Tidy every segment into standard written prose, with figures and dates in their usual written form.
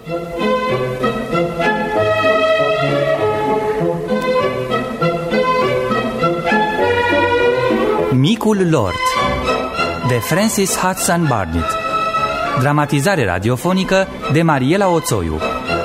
Micul Lord de Francis Hudson Burnett. Dramatizare radiofonică de Mariela Oțoiu.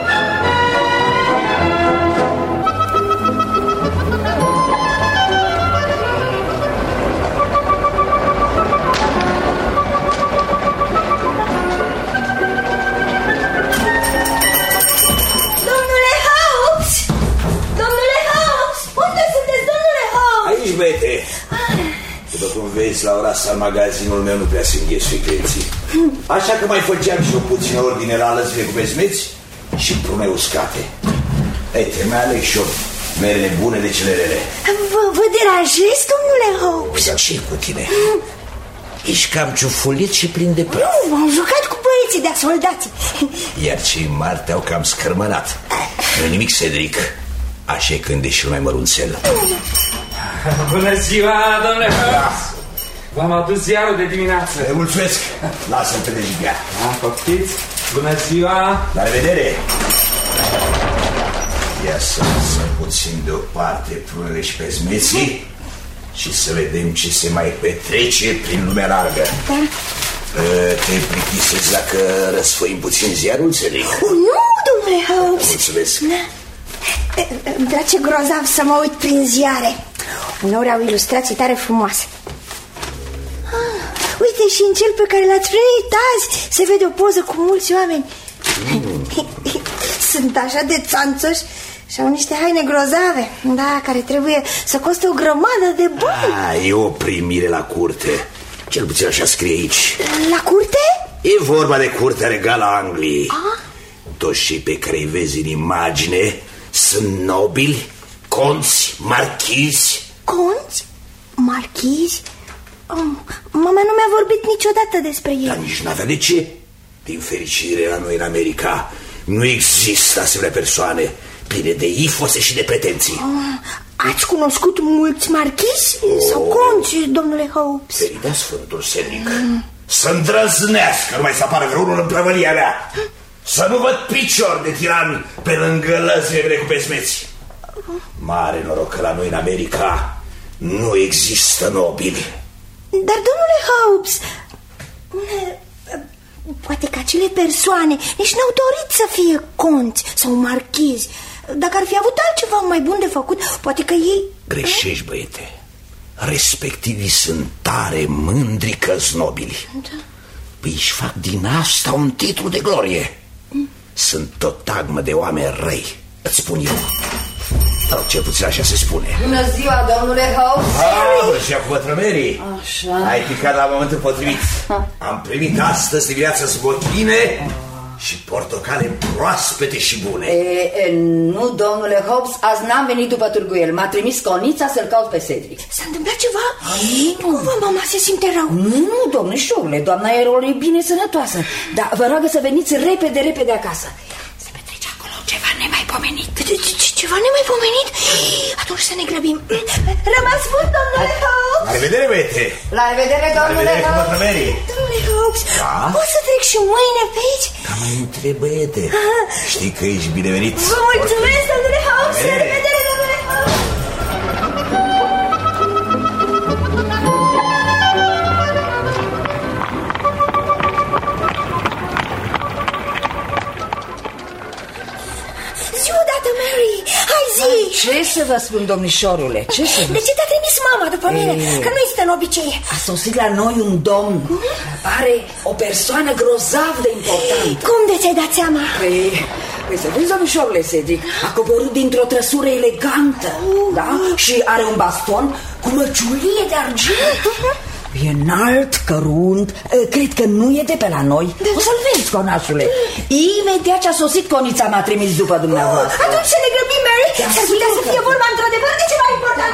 La ora asta, magazinul meu nu prea se înghesuie clienții. Așa că mai făceam și o puțină ordine la alățile cu bezmeți și prune uscate. Ei, te mai aleg și eu merele bune de cele rele. Vă deranjez, domnule Hobbs? Dar ce cu tine? Ești cam ciufulit și plin de praf. Nu, m-am jucat cu băieții de-a soldații. Iar cei mari te-au cam scărmănat. Nu nimic, Cedric. Așa e când ești mai mărunțel. Bună ziua, domnule Hobbs! V-am adus ziarul de dimineață. Te mulțumesc. Lasă-l pe dejibia. Poftiți. Bună ziua. La revedere. Ia să lăsăm puțin deoparte prunele și bezmeții și să vedem ce se mai petrece prin lumea largă. Te plictisezi dacă răsfoim puțin ziarul, Cedric? Nu, domnule Hobbs. Mulțumesc. Îmi place grozav să mă uit prin ziare. Uneori au ilustrații tare frumoase. Uite, și în cel pe care l-ați primit azi se vede o poză cu mulți oameni. Sunt așa de țanțoși și au niște haine grozave, da, care trebuie să coste o grămadă de bani. E o primire la curte. Cel puțin așa scrie aici. La curte? E vorba de curtea regală a Angliei. Toți cei pe care îi vezi în imagine sunt nobili, conți, marchizi. Conți? Marchizi? Mama nu mi-a vorbit niciodată despre ei. Dar nici n-avea de ce. Din fericire, la noi în America nu există asemenea persoane pline de ifose și de pretenții. Ați cunoscut mulți marchizi sau conți, domnule Hobbs? Feridea Sfântul Cedric, să îndrăznească numai să apară vreunul în prăvălia mea. Să nu văd picior de tiran pe lângă lăzile cu bezmeți. Mare noroc că la noi în America nu există nobili. Dar, domnule Hobbs, poate că acele persoane nici n-au dorit să fie conți sau marchizi. Dacă ar fi avut altceva mai bun de făcut, poate că ei... Greșești, băiete. Respectivii sunt tare mândri că-s nobili. Păi își fac din asta un titlu de glorie. Sunt o tagmă de oameni răi, îți spun eu. Sau cel puțin așa se spune. Bună ziua, domnule Hobbs. Bună ziua, cu Mary. Așa. Ai picat la momentul potrivit. Am primit astăzi dimineața zbochine și portocale proaspete și bune. Nu, domnule Hobbs, azi n-am venit după Târguiel. M-a trimis Conița să-l caut pe Cedric. S-a întâmplat ceva? Cumva mama se simte rău? Nu, domnișorule, doamna Erol e bine sănătoasă. Dar vă rog să veniți repede acasă. Se petrece acolo ceva nemaipomenit. Ceva nemaipomenit? Atunci să ne grăbim. Rămas bun, domnule Hobbs. La revedere, băiete. La revedere, domnule Hobbs. Domnule Hobbs, da? pot să trec și mâine pe aici? Cam mai întreb, băiete. Știi că ești binevenit. Vă mulțumesc, domnule Hobbs. La revedere, domnule Hobbs. Ce să vă spun, domnișorule? De ce te-a trimis mama după mine? Că nu este în obicei. A sosit la noi un domn. Pare o persoană grozav de importantă. Cum de ți-ai dat seama? Păi să vezi, domnișorule, Cedric, a coborât dintr-o trăsură elegantă, da? Și are un baston cu măciulie de argint. E înalt, cărunt, cred că nu e de pe la noi. O să-l vezi, conașule. Imediat ce a sosit, Conița m-a trimis după dumneavoastră. Atunci să ne grăbim, Mary. S-ar putea să fie vorba într-adevăr de ceva important.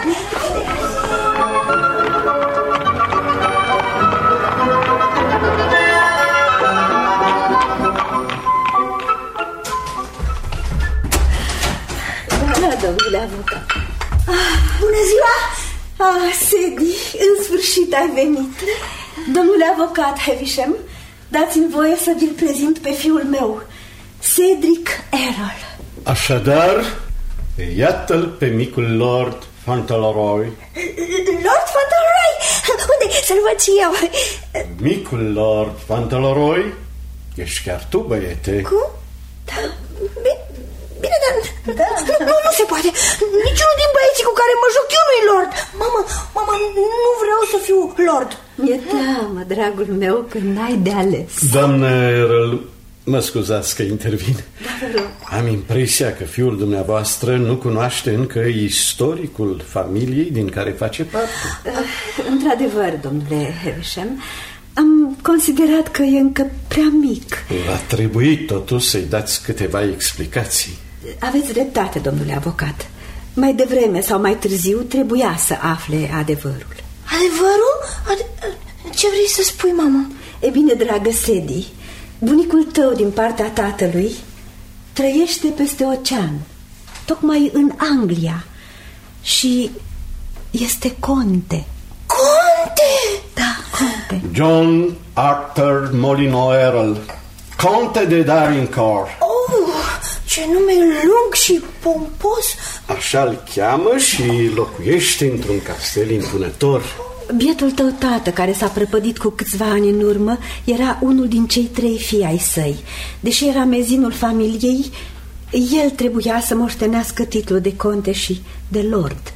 Da, domnule avocat. Bună ziua! Sadie, în sfârșit ai venit. Domnule avocat Havisham, dați-mi voie să vi-l prezint pe fiul meu, Cedric Errol. Așadar, iată-l pe micul Lord Fauntleroy. Lord Fauntleroy? Unde? Să-l văd și eu. Micul Lord Fauntleroy? Ești chiar tu, băiete? Cum? Da, bine, dar nu se poate. Niciunul din băieții cu care mă joc eu nu-i Lord. Mama, nu vreau să fiu Lord. Mi-e teamă, dragul meu, că n-ai de ales. Doamnă Errol, mă scuzați că intervin. Am impresia că fiul dumneavoastră nu cunoaște încă istoricul familiei din care face parte. Într-adevăr, domnule Havisham, am considerat că e încă prea mic. Va trebui totuși să-i dați câteva explicații. Aveți dreptate, domnule avocat. Mai devreme sau mai târziu trebuia să afle adevărul. Adevărul? Ce vrei să spui, mama? E bine, dragă Sadie, bunicul tău din partea tatălui trăiește peste ocean, tocmai în Anglia, și este conte. Conte? Da, conte. John Arthur Molyneux Errol, conte de Dorincourt. Ce nume lung și pompos. Așa-l cheamă și locuiește într-un castel impunător. Bietul tău tată, care s-a prăpădit cu câțiva ani în urmă, era unul din cei 3 fii ai săi. Deși era mezinul familiei, el trebuia să moștenească titlul de conte și de lord.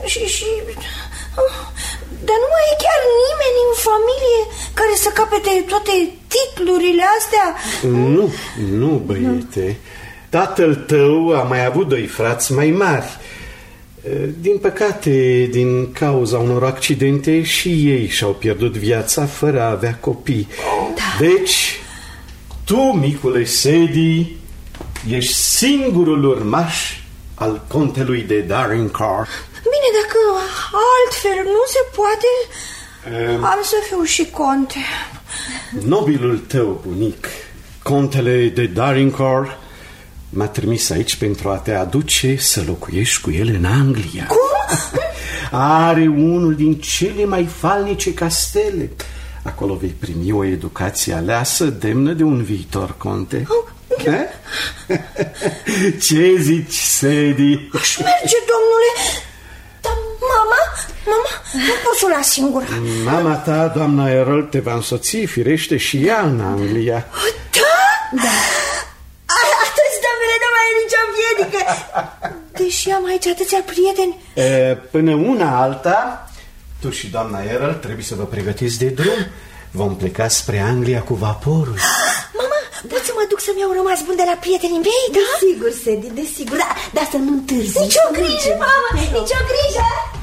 Dar nu mai e chiar nimeni în familie care să capete toate titlurile astea? Nu, băiete. Tatăl tău a mai avut 2 frați mai mari. Din păcate, din cauza unor accidente, și ei și-au pierdut viața fără a avea copii. Da. Deci, tu, micule Sadie, ești singurul urmaș al contelui de Dorincourt. Bine, dacă altfel nu se poate, am să fiu și conte. Nobilul tău bunic, contele de Dorincourt, m-a trimis aici pentru a te aduce să locuiești cu el în Anglia. Cum? Are unul din cele mai falnice castele. Acolo vei primi o educație aleasă, demnă de un viitor conte. Ce zici, Sadie? Aș merge, domnule. Dar mama, nu pot să o las singură. Mama ta, doamna Errol, te va însoți, firește, și ea în Anglia. Da? Atunci, domnule, nu mai e nicio piedică. Deși am aici atâția prieteni. Până una alta, tu și doamna Errol trebuie să vă pregătiți de drum. Vom pleca spre Anglia cu vaporul. Mama, pot să mă duc să-mi iau rămas bun de la prietenii mei, da? Desigur, Sadie, desigur. Dar să nu întârzi. Nicio grijă, mama, nicio grijă.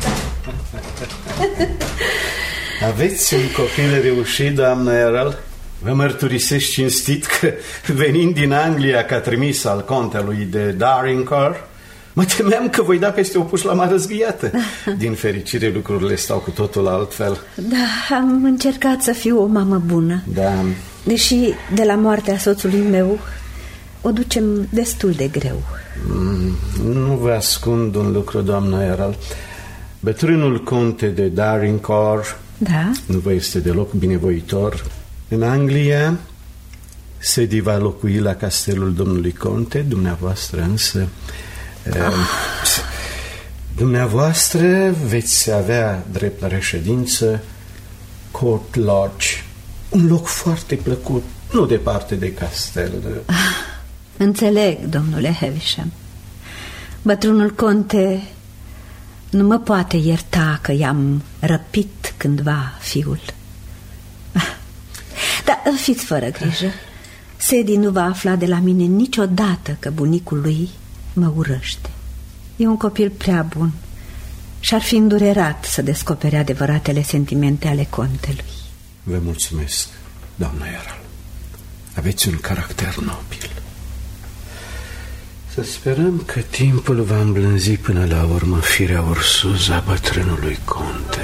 Aveți un copil reușit, doamna Errol? Vă mărturisesc cinstit că, venind din Anglia ca trimis al contelui de Dorincourt, mă temeam că voi da peste o pușlamă răzghiată. Din fericire, lucrurile stau cu totul altfel. Da, am încercat să fiu o mamă bună. Da. Deși de la moartea soțului meu o ducem destul de greu. Nu vă ascund un lucru, doamna Errol. Bătrânul conte de Dorincourt, da, nu vă este deloc binevoitor. În Anglia, Sadie va locui la castelul domnului conte, dumneavoastră însă... Dumneavoastră veți avea drept la reședință Court Lodge, un loc foarte plăcut, nu departe de castel. Înțeleg, domnule Havisham. Bătrânul conte nu mă poate ierta că i-am răpit cândva fiul. Dar fiți fără grijă. Sadie nu va afla de la mine niciodată că bunicul lui mă urăște. E un copil prea bun și ar fi îndurerat să descopere adevăratele sentimente ale contelui. Vă mulțumesc, doamna Errol. Aveți un caracter nobil. Să sperăm că timpul va îmblânzi până la urmă firea ursuză a bătrânului conte.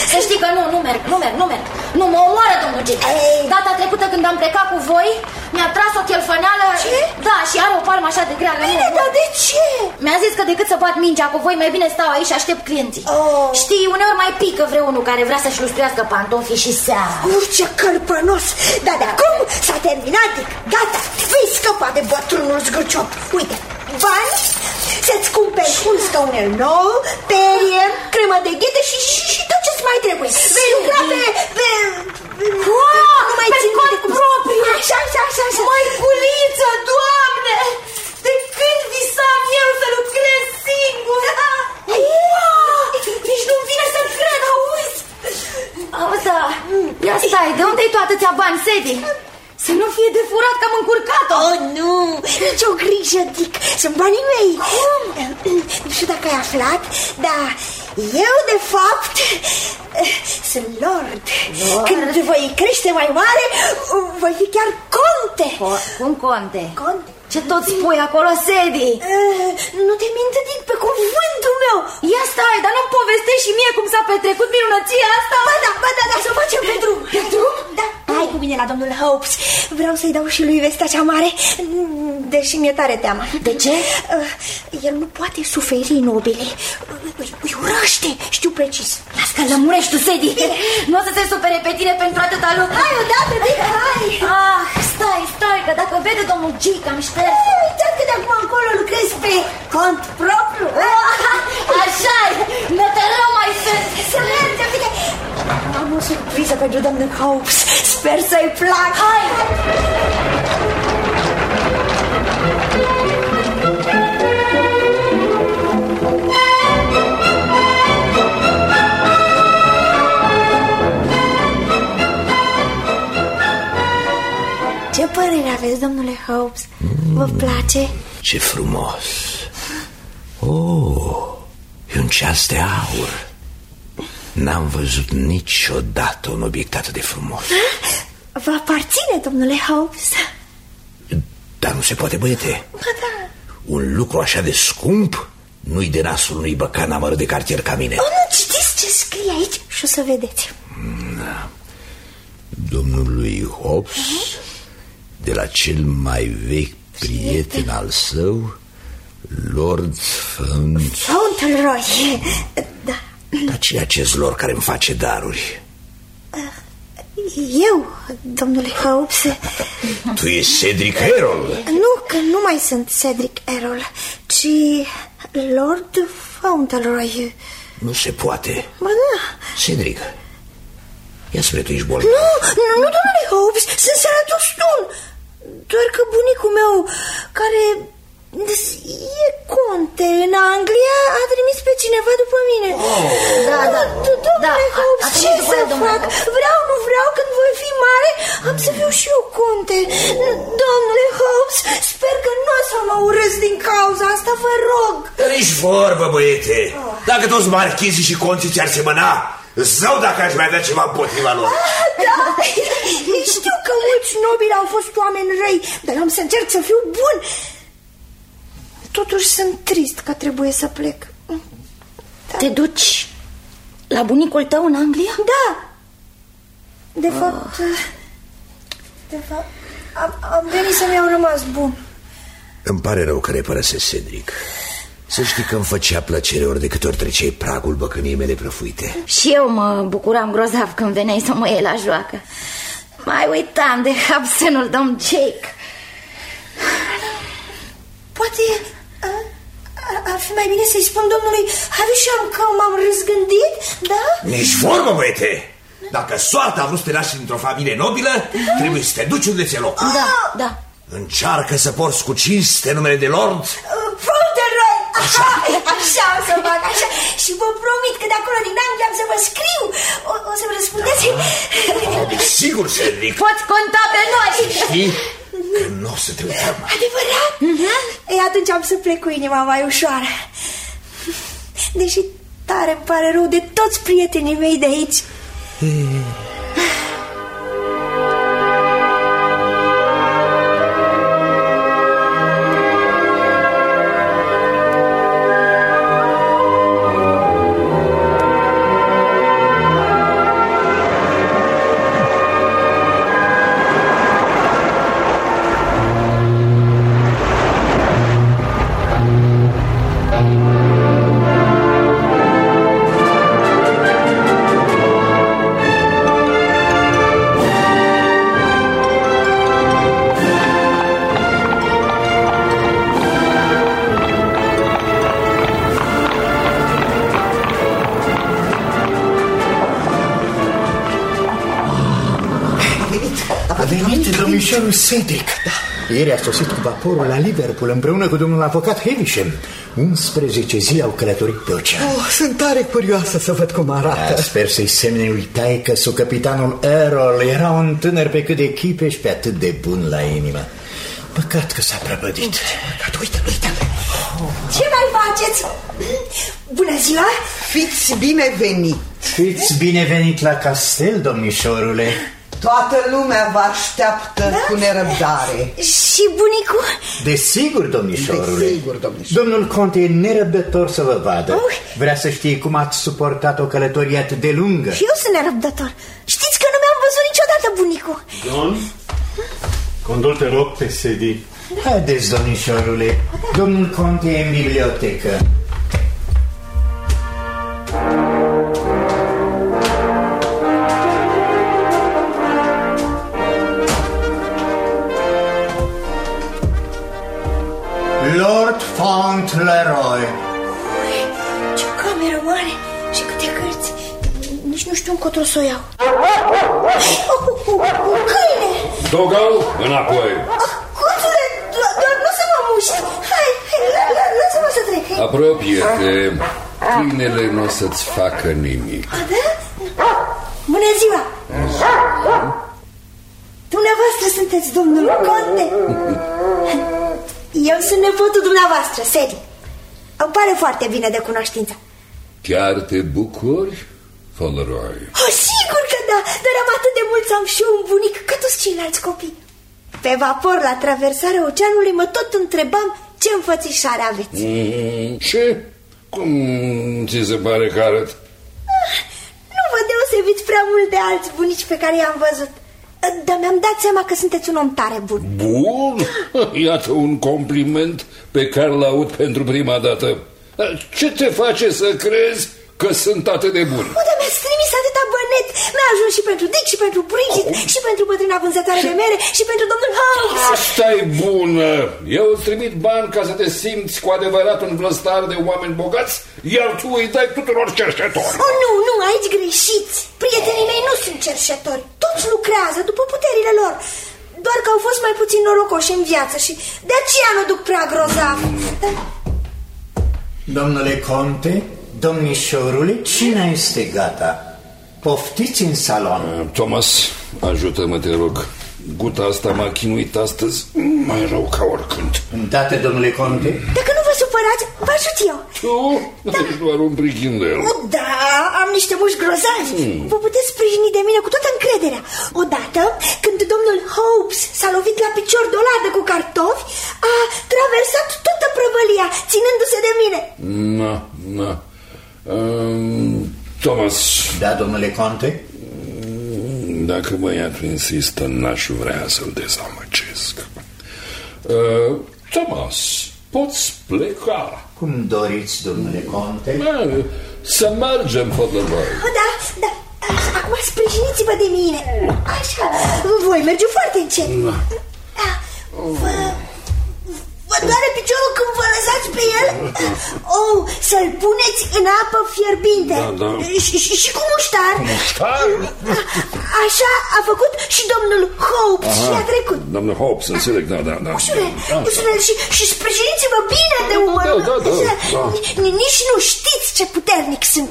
Să știi că nu merg. Nu, mă omoară domnul Jake. Data trecută când am plecat cu voi, mi-a tras o chelfăneală. Ce? Da, și are o palmă așa de grea. Bine, dar de ce? Mi-a zis că decât să bat mingea cu voi, mai bine stau aici și aștept clienții. Știi, uneori mai pică vreunul care vrea să-și lustruiască pantofii și seara. Ce cărpănos. Da, de acum s-a terminat. Gata, vei scăpa de bătrânul zgârciop. Uite, bani, să-ți cumperi un scaunel nou, perie, cremă de ghete și tot ce-ți mai trebuie. Vei lucra pe nu mai țin de cum propriu. Așa. Măiculiță, Doamne! De când visam eu să lucrez singur? Nici nu-mi vine să cred, auzi? Auzi, da, ia stai, de unde-i tu atâția bani, Sadie? Să nu fie de furat că am încurcat-o. Nu, nicio grijă, Dick, sunt banii mei. Nu știu dacă ai aflat, dar eu, de fapt, sunt lord. Când voi crește mai mare, voi fi chiar conte. Cum conte? Conte. Ce tot spui acolo, Sadie? Nu te mint, Dick, pe cuvântul meu. Ia stai, dar nu-mi povestești și mie cum s-a petrecut minunăția asta? Ba da, să facem pe drum. Pe drum? Da, hai cu mine la domnul Hopes. Vreau să-i dau și lui vestea cea mare, deși mi-e tare teamă. De ce? El nu poate suferi nobilii. Îi urăște, știu precis. Las că lămurești tu, Sadie. Nu o să se supere pe tine pentru atâta lucru. Hai odată, bine, hai. Stai, că dacă vede domnul G că am șters. Uitați că de acum încolo lucrez pe cont propriu. Așa-i, ne tărăm mai sunt. Să mergem, bine. Am o surpriză pentru domnul Hopes. Sper să-i plac. Hai! Ce părere aveți, domnule Hopes? Vă place? Ce frumos! E un ceas de aur. N-am văzut niciodată un obiect atât de frumos. Vă aparține, domnule Hopes? Dar nu se poate, băiete. Ba da. Un lucru așa de scump nu-i de nasul unui băcan amărât de cartier ca mine. Nu, citiți ce scrie aici și o să vedeți. Da. Domnului Hopes, de la cel mai vechi prieten al său, Lord Fauntleroy. Da. Dar ce e acest lord care îmi face daruri? Eu, domnule Hopes. Tu ești Cedric Errol? Nu, că nu mai sunt Cedric Errol, ci Lord Fauntleroy. Nu se poate. Ba da. Cedric, ia spre tu ești bolnav. Nu, domnule Hopes, sunt sănătos stun. Doar că bunicul meu, care e conte în Anglia, a trimis pe cineva după mine. Da. Domnule Hopes, ce să fac? Vreau, nu vreau, când voi fi mare, am să fiu și eu conte. Domnule Hopes, sper că nu o să mă urăsc din cauza asta, vă rog. Nici vorbă, băiete. Dacă toți marchizii și conții ți-ar semăna, zău dacă aș mai avea ceva împotriva lor. Da, știu că mulți nobili au fost oameni răi, dar am să încerc să fiu bun. Totuși sunt trist că trebuie să plec. Da. Te duci la bunicul tău în Anglia? Da. De fapt, am venit să mi-au rămas bun. Îmi pare rău că ne părăsesc, Cedric. Să știi că îmi făcea plăcere ori de câte ori treceai pragul băcăniei mele prăfuite. Și eu mă bucuram grozav când veneai să mă iei la joacă. Mai uitam de hapsenul domn Jake. Poate ar fi mai bine să-i spun domnului Havisham că m-am răzgândit, da? Nici vorbă, băiete! Dacă soarta a vrut să te lași într-o familie nobilă, trebuie să te duci unde ți-e loc. Da. Încearcă să porți cu cinste numele de Lord Fauntleroy! Așa o să fac, așa. Și vă promit că de acolo din Anglia am să vă scriu. O să-mi răspundeți? Sigur, Cedric. Poți conta pe noi. Știi că nu o să te uităm. Adevărat? Ei, atunci am să plec cu inima mai ușoară. Deși tare îmi pare rău de toți prietenii mei de aici. Domnișorul Cedric. Da. Ieri a sosit cu vaporul la Liverpool împreună cu domnul avocat Havisham. 11 zile au călătorit pe ocean. Sunt tare curioasă să văd cum arată. Da, sper să-i semne lui taică-su capitanul Errol. Era un tânăr pe cât de chipe și pe atât de bun la inimă. Păcat că s-a prăpădit. Uite-l. Ce mai faceți? Bună ziua! Fiți binevenit. Fiți binevenit la castel, domnișorule. Toată lumea vă așteaptă cu nerăbdare. Și bunicul? Desigur, domnișorule. Desigur, domnișorule. Domnul conte e nerăbdător să vă vadă. Vrea să știe cum ați suportat o călătorie atât de lungă. Și eu sunt nerăbdător. Știți că nu mi-am văzut niciodată bunicul. John, condul te rog pe sedii. Haideți, domnișorule. Domnul conte e în bibliotecă. Lord Fauntleroy. Ce cameră mare și câte cărți. Nici nu știu încotro să o iau. Câine! Dogau, înapoi. Coțule, doar nu să mă muști. Hai, lasă-mă să trec. Apropie-te. Câinele nu o să-ți facă nimic. Da? Bună ziua! Dumneavoastră sunteți domnul conte? Eu sunt nepotul dumneavoastră, Cedric. Îmi pare foarte bine de cunoștință. Chiar te bucuri, Fauntleroy? Sigur că da, dar am atât de mult să am și eu un bunic ca toți ceilalți copii. Pe vapor, la traversarea oceanului, mă tot întrebam ce înfățișare aveți. Ce? Cum ți se pare că arăt? Nu vă deosebiți prea mult de alți bunici pe care i-am văzut. Dar mi-am dat seama că sunteți un om tare bun. Bun? Iată un compliment pe care l-aud pentru prima dată. Ce te face să crezi că sunt atât de bun? Dar mi-ați trimis atâta bănet. Mi-a ajuns și pentru Dick, și pentru Bridget, și pentru bătrâna vânzătoare de mere, și pentru domnul Holmes. Asta-i bună. Eu îți trimit bani ca să te simți cu adevărat un vlăstar de oameni bogați, iar tu îi dai tuturor cerșetori. Nu, aici greșiți. Prietenii mei nu sunt cerșetori. Toți lucrează după puterile lor. Doar că au fost mai puțin norocoși în viață și de aceea nu duc prea grozav. Domnule conte, domnișorule, cina este gata. Poftiți în salon. Thomas, ajută-mă, te rog. Guta asta m-a chinuit astăzi mai rău ca oricând. Îndată, domnule conte. Dacă nu vă supărați, vă ajut eu. Tu? Da. Ești doar un prichindel. Da, am niște mușchi grozavi. Vă puteți sprijini de mine cu toată încrederea. Odată, când domnul Hobbs s-a lovit la picior de o ladă cu cartofi, a traversat toată prăvălia, ținându-se de mine. Na. Thomas. Da, domnule conte? Dacă băiatul insistă, n-aș vrea să-l dezamăgesc. Thomas, poți pleca. Cum doriți, domnule conte? Să mergem, Fauntleroy. Da. Acum sprijiniți-vă de mine. Așa, voi merge foarte încet. Vă doare piciorul când vă lăsați pe el? Să-l puneți în apă fierbinte. Da. Și cu muștar. Așa a făcut și domnul Hobbs și a trecut. Domnul Hobbs, înțeleg, da. Ușurel, și sprijiniți-vă bine de umăr. Da. Nici nu știți ce puternic sunt.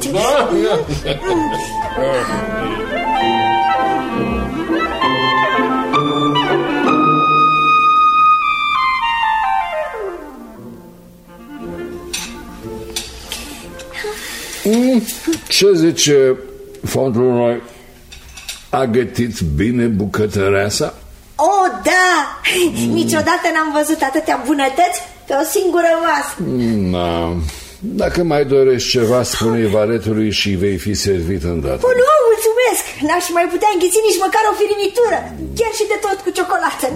Ce zice Fauntleroy? A gătit bine bucătăreasa? Da! Niciodată n-am văzut atâtea bunătăți pe o singură masă. Dacă mai dorești ceva, spune-i valetului și vei fi servit îndată. Nu, mulțumesc! N-aș mai putea înghiți nici măcar o firimitură. Chiar și de tot cu ciocolată.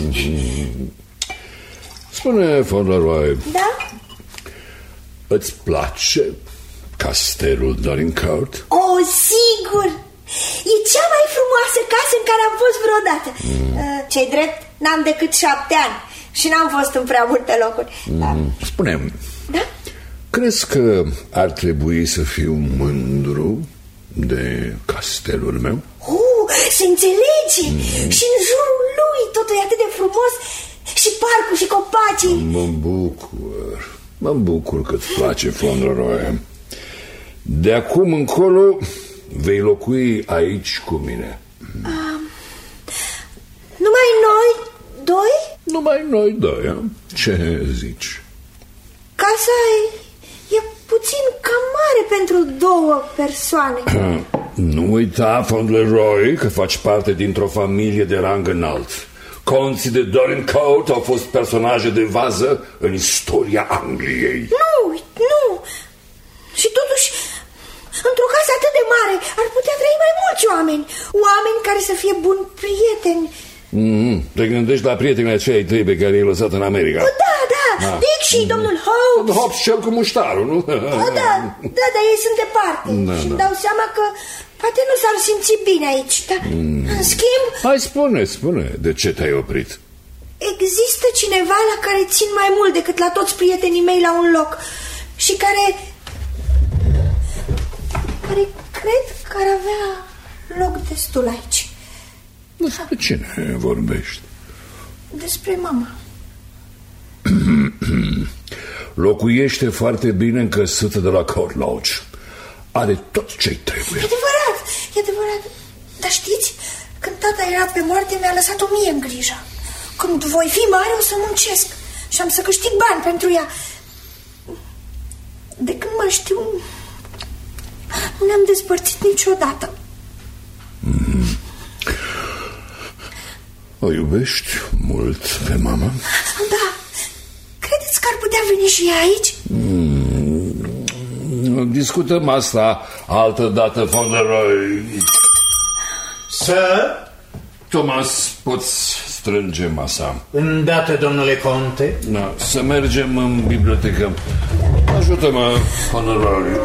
Spune, Fauntleroy. Da? Îți place castelul Dorincourt? Sigur! E cea mai frumoasă casă în care am fost vreodată. Ce-i drept, n-am decât 7 ani și n-am fost în prea multe locuri. Spune-mi, da? Crezi că ar trebui să fiu mândru de castelul meu? Se înțelege. Și în jurul lui tot totul e atât de frumos, și parcul și copacii. Mă bucur că îți place, Fauntleroy. De acum încolo vei locui aici cu mine. Numai noi doi? Numai noi doi, a? Ce zici? Casa e puțin cam mare pentru 2 persoane. Nu uita, Fauntleroy, că faci parte dintr-o familie de rang înalt. Conții de Dorincourt au fost personaje de vază în istoria Angliei. Nu. Și totuși, într-o casă atât de mare ar putea trăi mai mulți oameni. Oameni care să fie buni prieteni. Te gândești la prietenii cei 3 pe care i-ai lăsat în America? Da. Dick și domnul Hobbs. Hobbs cel cu muștarul, nu? Da, dar ei sunt departe. Și îmi dau seama că poate nu s-ar simți bine aici. Dar, în schimb... Hai, spune, de ce te-ai oprit? Există cineva la care țin mai mult decât la toți prietenii mei la un loc. Și care cred că ar avea loc destul aici. Despre cine vorbești? Despre mama. Locuiește foarte bine încăsută de la Court Lodge. Are tot ce-i trebuie. E adevărat. Dar știți, când tata era pe moarte, mi-a lăsat-o mie în grijă. Când voi fi mare, o să muncesc și am să câștig bani pentru ea. De când mă știu, nu ne-am despărțit niciodată. O iubești mult pe mama? Da. Credeți că ar putea veni și ea aici? Discutăm asta altă dată, Fauntleroy. Sir? Thomas, poți strânge masa. Îndată, domnule conte. Da, să mergem în bibliotecă. Ajută-mă, Fauntleroy.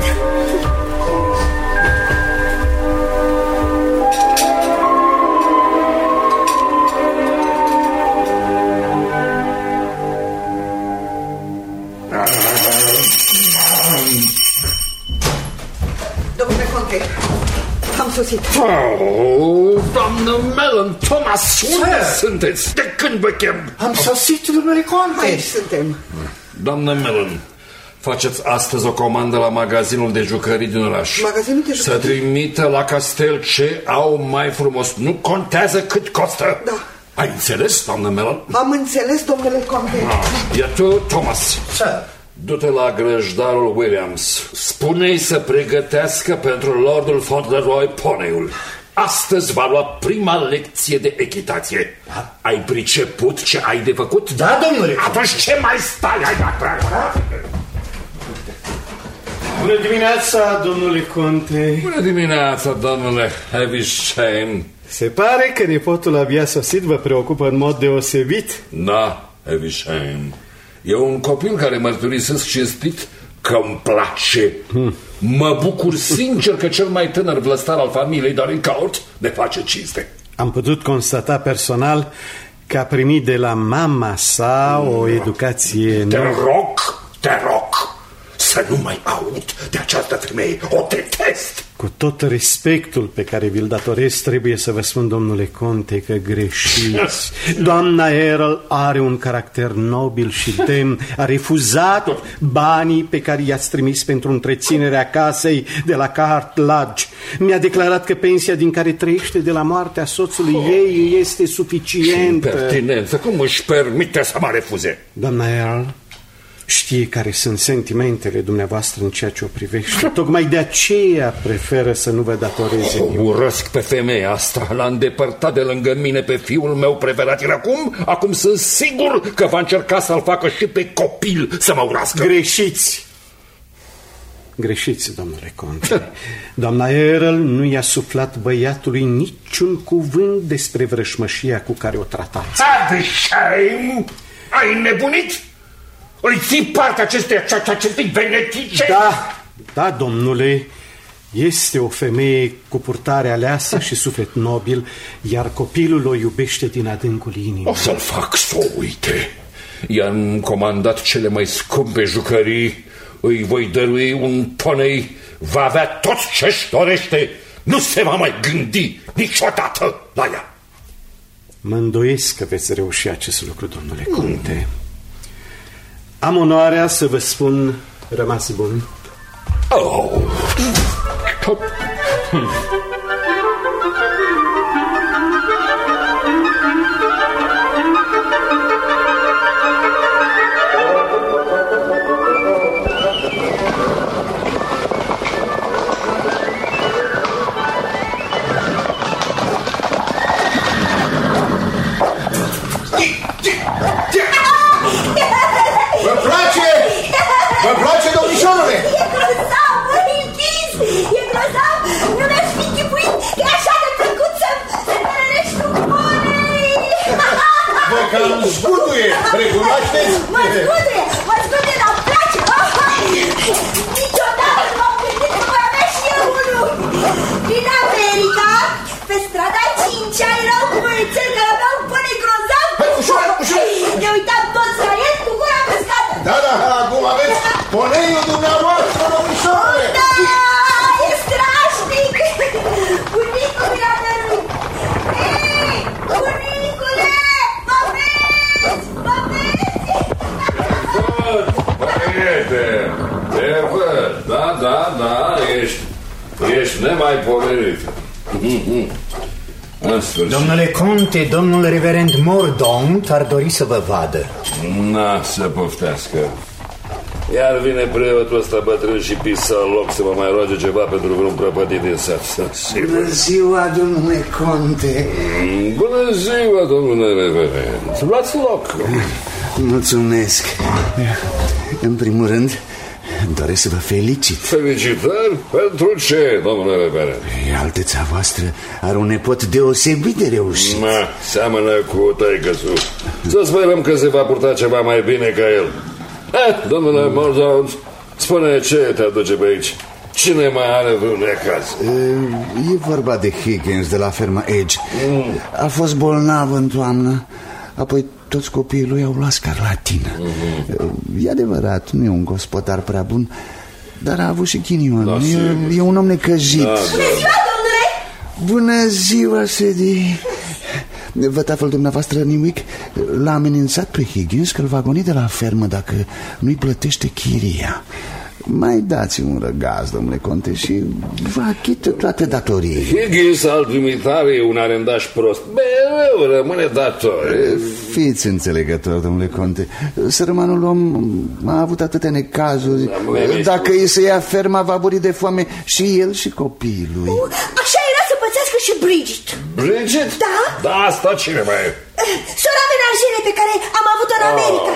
Domnule conte, am sosit. Doamnă Mellon, Thomas, unde sunteți? De când vă chem? Am sosit, domnule conte. Aici suntem. Doamnă Mellon, faceți astăzi o comandă la magazinul de jucării din oraș. Magazinul de jucării? Să trimită la castel ce au mai frumos. Nu contează cât costă. Da. Ai înțeles, doamnă Mellon? Am înțeles, domnule conte. Iar tu, Thomas, du-te la grăjdarul Williams. Spune-i să pregătească pentru Lordul Fauntleroy poneiul. Astăzi va lua prima lecție de echitație. Da. Ai priceput ce ai de făcut? Da, domnule. Atunci ce mai stai? Bună dimineața, domnule conte. Bună dimineața, domnule Havisham. Se pare că nepotul abia sosit vă preocupă în mod deosebit. Da, Havisham. E un copil care mărturisesc cinstit că îmi place. Mă bucur sincer că cel mai tânăr vlăstar al familiei Dorincourt ne face cinste. Am putut constata personal că a primit de la mama sa o educație Te rog să nu mai aud de această femeie. O detest. Cu tot respectul pe care vi-l datorez, trebuie să vă spun, domnule conte, că greșiți. Doamna Earl are un caracter nobil și demn. A refuzat banii pe care i-ați trimis pentru întreținerea casei de la Court Lodge. Mi-a declarat că pensia din care trăiește de la moartea soțului ei este suficientă. Impertinență, cum își permite să mă refuze? Doamna Earl știe care sunt sentimentele dumneavoastră în ceea ce o privește. Tocmai de aceea preferă să nu vă datoreze. Urăsc pe femeia asta. L-a îndepărtat de lângă mine pe fiul meu preferat. Iar acum sunt sigur că va încerca să-l facă și pe copil să mă urască. Greșiți, domnule conte. Doamna Earl nu i-a suflat băiatului niciun cuvânt despre vrășmășia cu care o tratați. Havisham, ai nebunit? Îi ții partea acestei venetice? Da, domnule. Este o femeie cu purtare aleasă și suflet nobil, iar copilul o iubește din adâncul inimii. O să-l fac să o uite. I-am comandat cele mai scumpe jucării. Îi voi dărui un ponei. Va avea tot ce-și dorește. Nu se va mai gândi niciodată la ea. Mă îndoiesc că veți reuși acest lucru, domnule conte. Am onoarea să vă spun rămas bun. Vă place, domnișorule? E grozav, Higgins! E grozav! Nu mi-aș fi închipuit că e așa de plăcut să-mi rănești un ponei! Vă cam zguduie, recunoașteți? Mă zguduie, dar îmi place! Niciodată nu m-am gândit că voi avea și eu unul! Din America, pe strada 5-a, erau cu băiețel care aveau ponei grozav! Ușor! Ne uitam toți la el cu gura căscată! Da, acum aveți poneiul dumneavoastră, domnișorule! Da, e strașnic! Bunicul mi-a dăruit! Ei, bunicule! Mă vezi? Mă vezi? Prieten, te văd, da, ești nemaipomenit. Domnule conte, domnul reverend Mordaunt ar dori să vă vadă. Na, să poftească. Iar vine preotul ăsta bătrân și pisaloc să mă mai roage ceva pentru vreun prăpădit din sat. Bună ziua, domnule conte. Bună ziua, domnule reverend. Luați loc. Mulțumesc. În primul rând, doresc să vă felicit. Felicitări? Pentru ce, domnule reverend? Alteța voastră are un nepot deosebit de reușit. Seamănă cu tăică-sul. Să sperăm că se va purta ceva mai bine ca el. Domnule Mordaunt, spune ce te aduce pe aici. Cine mai are vreun necaz? E vorba de Higgins de la ferma Edge. A fost bolnav în toamnă, apoi toți copiii lui au luat scarlatină. E adevărat, nu e un gospodar prea bun, dar a avut și ghinion. E un om necăjit. Bună ziua, domnule! Bună ziua, Sadie. Vătaful dumneavoastră, Newick, l-a amenințat pe Higgins că îl va goni de la fermă dacă nu-i plătește chiria. Mai dați un răgaz, domnule conte, și vă achită toate datoriile. Higgins al dumitare e un arendaș prost. Mereu rămâne dator. Fiți înțelegător, domnule conte. Sărmanul om a avut atâtea necazuri. Dacă îi se ia ferma, va muri de foame și el și copiii lui. Așa era să pățească și Bridget. Bridget? Da. Da, asta cine mai e? Sora menajere pe care am avut-o în America.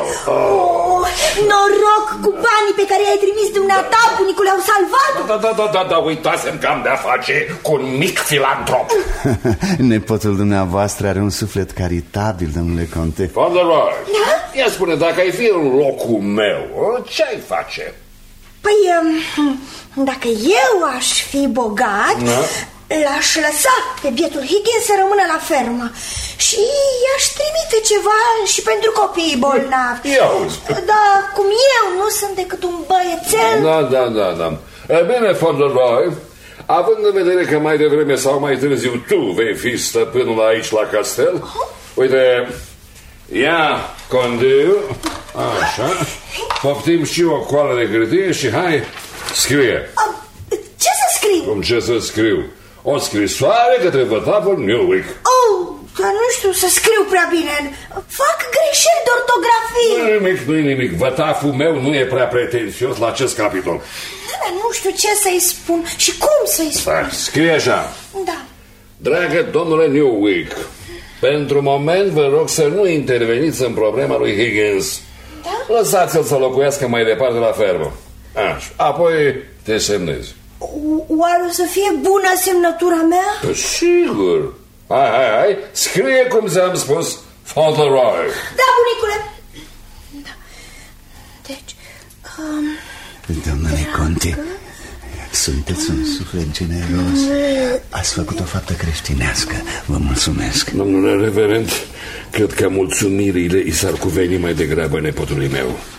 Noroc cu banii pe care i-ai trimis dumneata, bunicule, au salvat. Da, uitasem că am de-a face cu un mic filantrop. Nepotul dumneavoastră are un suflet caritabil, domnule conte. Fauntleroy, ia spune, dacă ai fi în locul meu, ce-ai face? Păi, dacă eu aș fi bogat, l-aș lăsa pe bietul Higgins să rămână la fermă și i-aș trimite ceva și pentru copiii bolnavi. Dar cum eu nu sunt decât un băiețel... Da. E bine, Fauntleroy, având în vedere că mai devreme sau mai târziu tu vei fi stăpânul aici la castel, uite, ia condiu, așa, poftim și o coală de hârtie și hai, scrie. Ce să scriu? Cum ce să scriu? O scrisoare către vătaful Newick. Dar nu știu să scriu prea bine. Fac greșeli de ortografie. Nu-i nimic. Vătaful meu nu e prea pretențios la acest capitol. Dar nu știu ce să-i spun și cum să-i spun. Scrie așa. Da. Dragă domnule Newick, pentru moment vă rog să nu interveniți în problema lui Higgins. Da? Lăsați-l să locuiască mai departe la fermă. Așa. Apoi te semnezi. Oare o să fie bună semnătura mea? Sigur. Hai, scrie cum ți-am spus, Fauntleroy. Da, bunicule. Da. Deci, domnule conte, sunteți un suflet generos. Ați făcut o faptă creștinească. Vă mulțumesc. Domnule reverend, cred că mulțumirile i s-ar cuveni mai degrabă nepotului meu.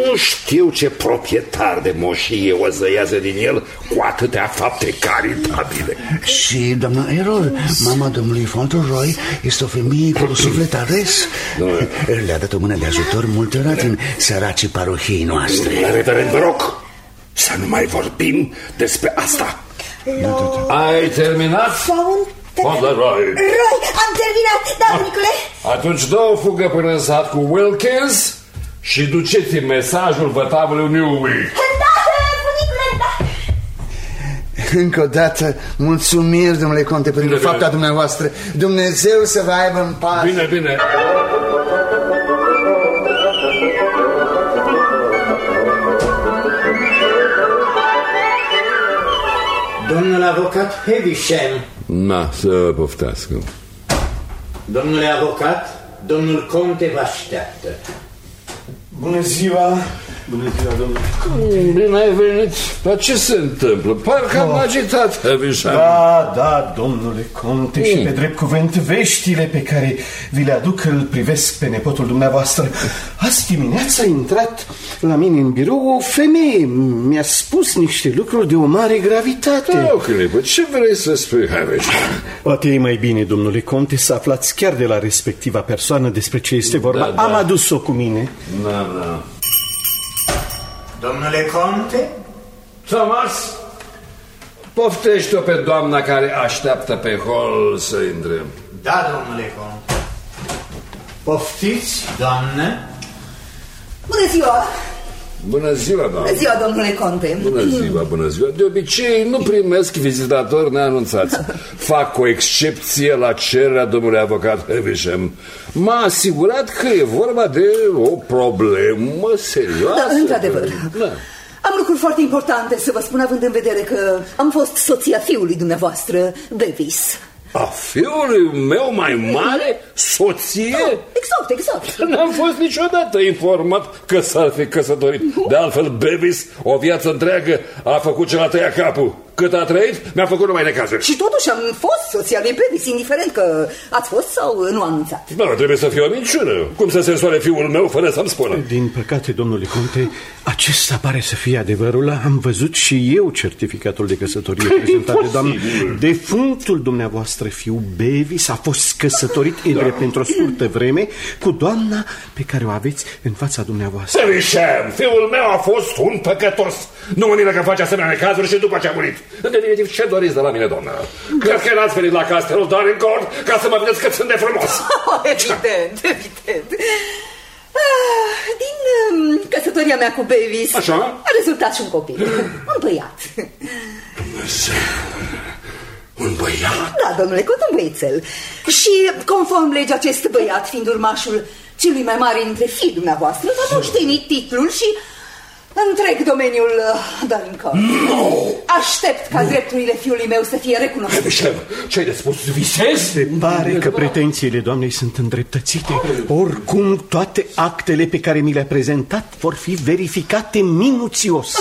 Nu știu ce proprietar de moșie o să iasă din el cu atâtea fapte caritabile. Și doamna Errol, mama domnului Fauntleroy, este o femeie cu suflet ades. Le-a dat o mână de ajutor multe ori în săracii parohiei noastre. Reverend, vă rog să nu mai vorbim despre asta. Ai terminat? Fauntleroy. Roy, am terminat, da, bunicule. Atunci dă o fugă până în sat cu Wilkins și duceți mesajul vătavului Newwick. Da, bunicule, da. Încă o dată, mulțumiri, domnule conte, pentru fapta dumneavoastră. Dumnezeu să vă aibă în pace. Bine, bine. Domnul avocat Havisham. Na, să poftească. Domnule avocat, domnul conte vă așteaptă. Bună ziua! Bună ziua, domnule. Bine ai venit. Dar ce se întâmplă? Parcă am agitat, Havisham. Da, domnule conte, și pe drept cuvânt veștile pe care vi le aduc îl privesc pe nepotul dumneavoastră. Azi dimineața a intrat la mine în birou o femeie. Mi-a spus niște lucruri de o mare gravitate. Da, o clipă, ce vrei să spui, Havisham? Poate e mai bine, domnule conte, să aflați chiar de la respectiva persoană despre ce este vorba. Da. Am adus-o cu mine. Da. Domnule conte? Thomas, poftește-o pe doamna care așteaptă pe hol să intre. Da, domnule conte. Poftiți, doamnă. Bună ziua! Bună ziua, doamnă. Bună ziua, domnule conte. Bună ziua. De obicei nu primesc vizitatori neanunțați. Fac o excepție la cererea domnului avocat Havisham. M-a asigurat că e vorba de o problemă serioasă. Da, într-adevăr. Da. Am lucruri foarte importante să vă spun, având în vedere că am fost soția fiului dumneavoastră, Bevis. A fiului meu mai mare? Soție? Exact. N-am fost niciodată informat că s-ar fi căsătorit. De altfel, Bevis, o viață întreagă, a făcut ce l-a tăiat capul. Cât a trăit, mi-a făcut numai necazuri. Și totuși am fost soția lui Bevis, indiferent că ați fost sau nu anunțat. Da, trebuie să fie o minciună. Cum să se însoare fiul meu fără să-mi spună? Din păcate, domnule conte, acesta pare să fie adevărul. Am văzut și eu certificatul de căsătorie prezentat de doamnă. Defunctul dumneavoastră fiu Bevis a fost căsătorit pentru o scurtă vreme cu doamna pe care o aveți în fața dumneavoastră. Havisham, fiul meu a fost un păcătos. Nu mă miră că face asemenea necazuri și după ce a murit. În definitiv, ce doriți de la mine, doamnă? Cred că n-ați venit la castelul Dorincourt ca să mă vedeți cât sunt de frumos. Evident. Din căsătoria mea cu Bevis a rezultat și un copil. Un băiat. Un băiat? Da, domnule, cu un băiețel. Și conform legii, acest băiat, fiind urmașul celui mai mare dintre fii dumneavoastră, va moșteni titlul și întreg domeniul Dorincourt. Aștept ca drepturile fiului meu să fie recunoscute. Ce-ai de spus? Visezi? Se pare că pretențiile doamnei sunt îndreptățite. Oricum, toate actele pe care mi le-a prezentat vor fi verificate minuțios.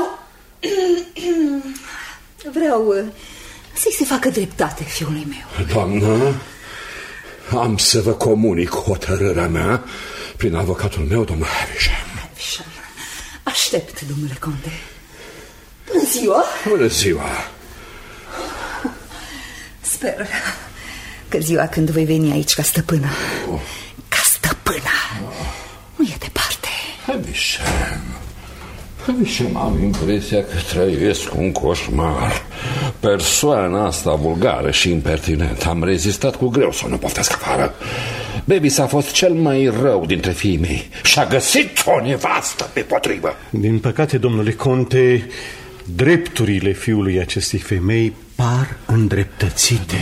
Vreau să-i se facă dreptate fiului meu. Doamnă, am să vă comunic hotărârea mea prin avocatul meu, domnul Havisham. Aștept, domnule conte. Bună ziua! Bună ziua! Sper că ziua când voi veni aici ca stăpână, nu e departe. Havisham, am impresia că trăiesc un coșmar. Persoana asta vulgară și impertinentă. Am rezistat cu greu să nu poftească afară. Bevis a fost cel mai rău dintre fiii mei și a găsit o nevastă pe potrivă. Din păcate, domnule conte, drepturile fiului acestei femei par îndreptățite.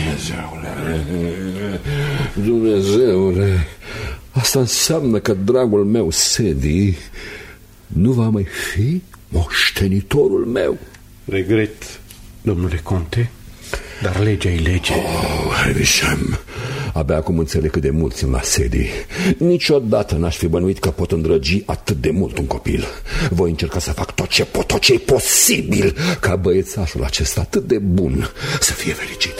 Dumnezeule, asta înseamnă că dragul meu Sadie nu va mai fi moștenitorul meu. Regret, domnule conte, dar legea e lege. Havisham, abia acum înțeleg cât de mult țin la Sadie. Niciodată n-aș fi bănuit că pot îndrăgi atât de mult un copil. Voi încerca să fac tot ce e posibil ca băiețașul acesta atât de bun să fie fericit.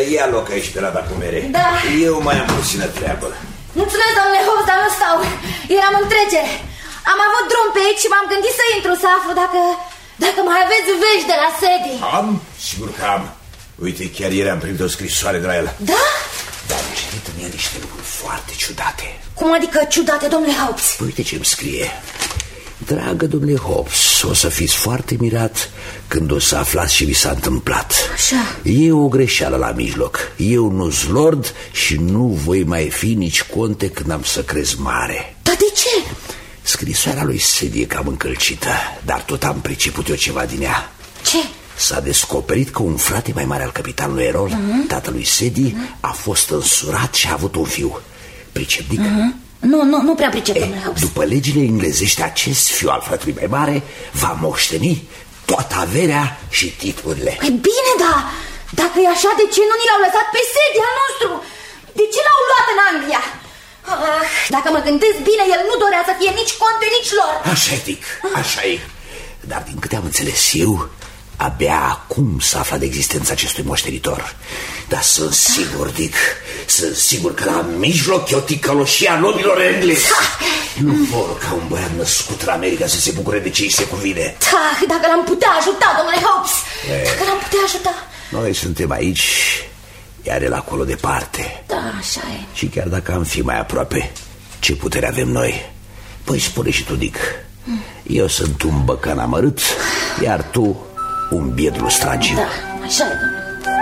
ia loc aici pe rada cu mere. Da. Eu mai am puțină treabă. Mulțumesc, domnule Hobbs, dar nu stau. Eram în trecere. Am avut drum pe aici și m-am gândit să intru să aflu dacă mai aveți vești de la Sadie. Am? Sigur că am. Uite, chiar ieri am primit o scrisoare de la el. Da? Dar am citit în ea niște lucruri foarte ciudate. Cum adică ciudate, domnule Hobbs? Uite ce-mi scrie. Dragă domnule Hobbs, o să fiți foarte mirat când o să aflați ce vi s-a întâmplat. Așa. E o greșeală la mijloc. Eu nu-s lord și nu voi mai fi nici conte când am să crez mare. Dar de ce? Scrisoarea lui Sadie e cam încălcită, dar tot am priceput eu ceva din ea. Ce? S-a descoperit că un frate mai mare al capitanului Errol, tatălui Sadie, a fost însurat și a avut un fiu. Pricepnic? Nu prea pricep, domnule Hobbs. După legile englezești, acest fiu al fratelui mai mare va moșteni toată averea și titlurile. Păi bine, da. Dacă e așa, de ce nu ni l-au lăsat pe Sadie al nostru? De ce l-au luat în Anglia? Dacă mă gândesc bine, el nu dorea să fie nici conte, nici lor. Așa e, Dick, așa e. Dar din câte am înțeles eu, abia acum s-a aflat de existența acestui moștenitor. Dar sunt sigur, Dick, sunt sigur că la mijloc e o ticăloșia nobilor englezi. Nu vor ca un băiat născut în America să se bucure de ce îi se cuvine. Dacă l-am putea ajuta, domnule Hobbs. Dacă l-am putea ajuta. Noi suntem aici, iar el acolo departe. Da, așa e. Și chiar dacă am fi mai aproape, ce putere avem noi? Păi spune și tu, Dick. Eu sunt un băcan amărât, iar tu un biet lustragiu. Da, așa e, domnule.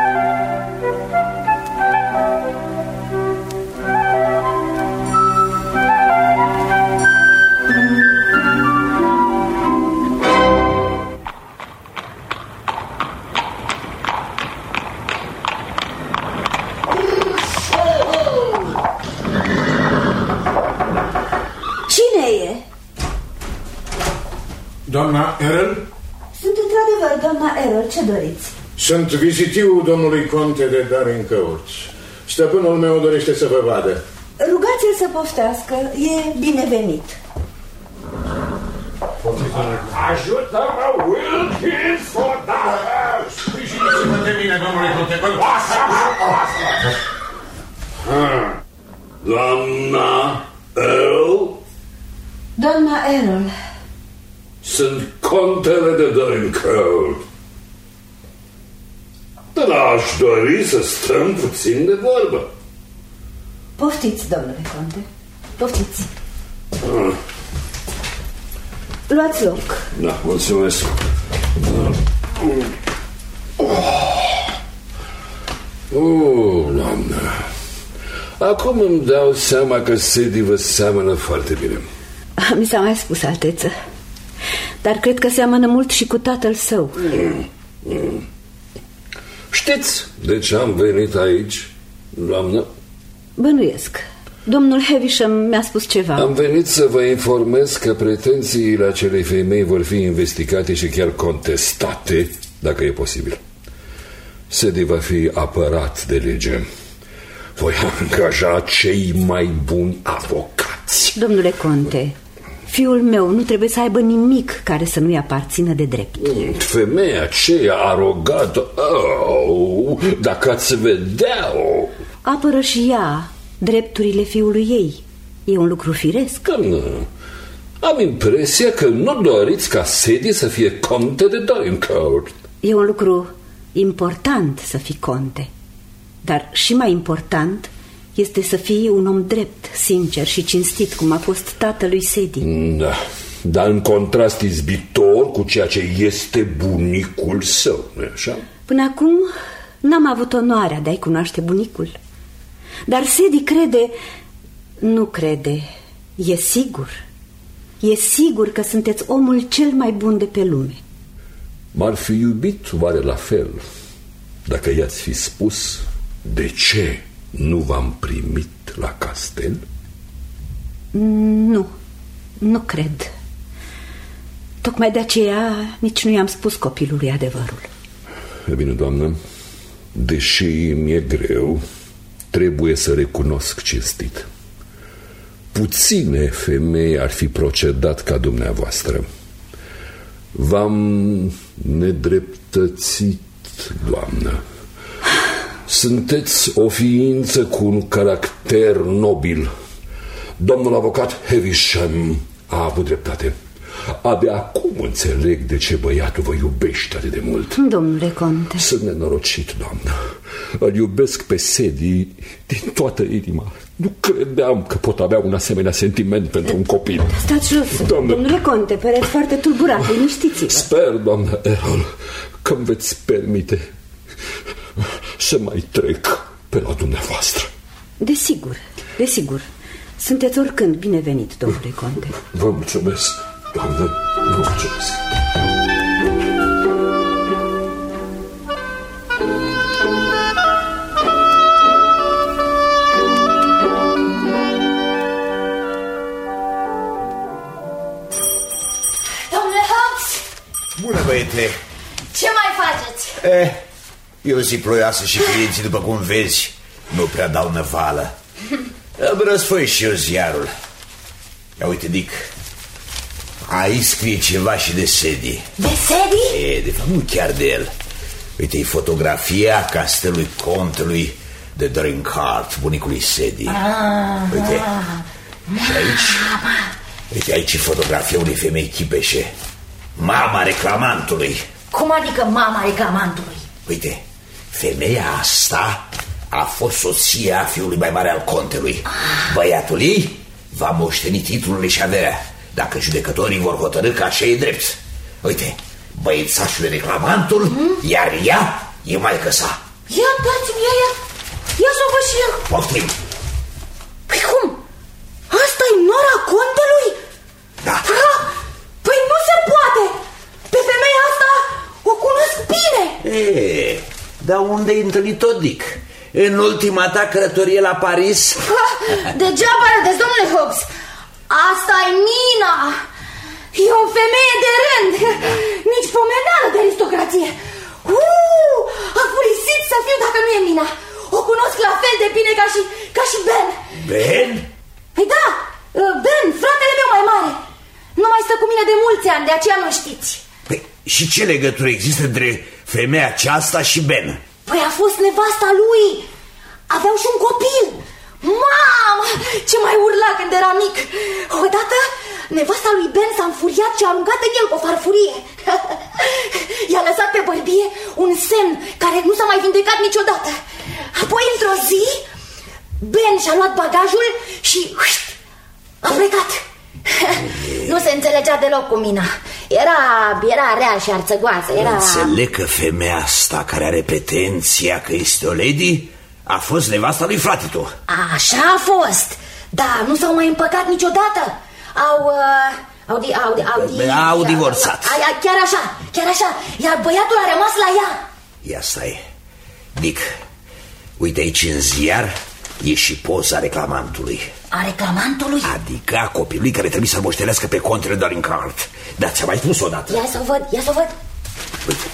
Doamna Errol? Sunt într-adevăr, doamna Errol, ce doriți? Sunt vizitiu domnului conte de Dorincourt. Stăpânul meu dorește să vă vadă. Rugați-l să poftească, e binevenit. Ajută-mă, Wilkins, fodată! Sprijiniți-vă de mine, domnule conte. Doamna Errol? Doamna Errol. Sunt contele de Dorincourt. Dar aș dori să stăm puțin de vorbă. Poftiți, domnule conte, poftiți. Luați loc. Da, mulțumesc. Doamne. Acum îmi dau seama că Sadie vă seamănă foarte bine. Mi s-a mai spus, alteță. Dar cred că seamănă mult și cu tatăl său. Știți de ce am venit aici, doamnă? Bănuiesc. Domnul Havisham mi-a spus ceva. Am venit să vă informez că pretențiile acelei femei vor fi investigate și chiar contestate, dacă e posibil. Sadie va fi apărat de lege. Voi angaja cei mai buni avocați. Domnule conte, fiul meu nu trebuie să aibă nimic care să nu-i aparțină de drept. Femeia aceea arogată, dacă ați vedea-o. Apără și ea drepturile fiului ei. E un lucru firesc. Doamnă, am impresia că nu doriți ca Sadie să fie conte de Dorincourt. E un lucru important să fii conte. Dar și mai important este să fii un om drept, sincer și cinstit, cum a fost tatălui Sadie. Da, dar în contrast izbitor cu ceea ce este bunicul său, nu-i așa? Până acum n-am avut onoarea de a-i cunoaște bunicul. Dar Sadie crede... Nu crede, e sigur. E sigur că sunteți omul cel mai bun de pe lume. M-ar fi iubit oare la fel dacă i-ați fi spus de ce nu v-am primit la castel? Nu cred. Tocmai de aceea nici nu i-am spus copilului adevărul. E bine, doamnă, deși mi-e greu, trebuie să recunosc cinstit. Puține femei ar fi procedat ca dumneavoastră. V-am nedreptățit, doamnă. Sunteți o ființă cu un caracter nobil. Domnul avocat Havisham a avut dreptate. Abia acum înțeleg de ce băiatul vă iubește atât de mult. Domnule conte, Sunt nenorocit, doamnă. Îl iubesc pe Sadie din toată inima. Nu credeam că pot avea un asemenea sentiment pentru un copil. Stați jos, domnule conte, păreți foarte tulburat, liniștiți-vă. Sper, doamnă Errol, că îmi veți permite să mai trec pe la dumneavoastră. Desigur, desigur. Sunteți oricând binevenit, domnule conte. Vă mulțumesc, doamnă, vă mulțumesc. Domnule Hobbs! Bună, băiete! Ce mai faceți? E o zi ploioasă și clienții, după cum vezi, nu prea dau năvală. Îmi răsfoi și eu ziarul. Ia uite, Dick, aici scrie ceva și de Sadie. De Sadie? De fapt, nu chiar de el. Uite, e fotografia castelului contelui de Dorincourt, bunicului Sadie. Uite, și aici, uite, aici e fotografia unei femei chipeșe, mama reclamantului. Cum adică mama reclamantului? Uite, femeia asta a fost soția fiului mai mare al contelui. Băiatul ei va moșteni titlurile și averea, dacă judecătorii vor hotărâ că așa e drept. Uite, băiețașul e reclamantul, iar ea e maică sa. Ia dați-mi ea, ia să o văd și eu. Poftim. Păi cum? Asta-i nora contelui? Da. Păi nu se poate! Pe femeia asta o cunosc bine. Dar unde-ai întâlnit-o, Dick? În ultima ta călătorie la Paris? Degeaba râdeți, domnule Hobbs. Asta-i Mina. E o femeie de rând. Nici pomeneală de aristocrație. A furisit să fiu dacă nu e Mina. O cunosc la fel de bine ca și Ben. Ben? Păi da, Ben, fratele meu mai mare. Nu mai stă cu mine de mulți ani, de aceea nu știți. Păi, și ce legătură există între femeia aceasta și Ben? Păi a fost nevasta lui. Aveau și un copil. Mamă, ce mai urla când era mic. Odată, nevasta lui Ben s-a înfuriat și a aruncat în el cu o farfurie. I-a lăsat pe bărbie un semn care nu s-a mai vindecat niciodată. Apoi, într-o zi, Ben și-a luat bagajul și a plecat. Nu se înțelegea deloc cu Mina. Era rea și arțăgoasă. Înțeleg că femeia asta, care are pretenția că este o lady, a fost nevasta lui fratitu. Așa a fost. Dar nu s-au mai împăcat niciodată. Au divorțat. Chiar așa. Iar băiatul a rămas la ea. Ia stai, Dick, uite aici în ziar e și poza reclamantului. A reclamantului? Adică a copilului care trebuie să-l moștenească pe contele Dorincourt. Dar ți-a mai spus odată. Ia să o văd. Uite.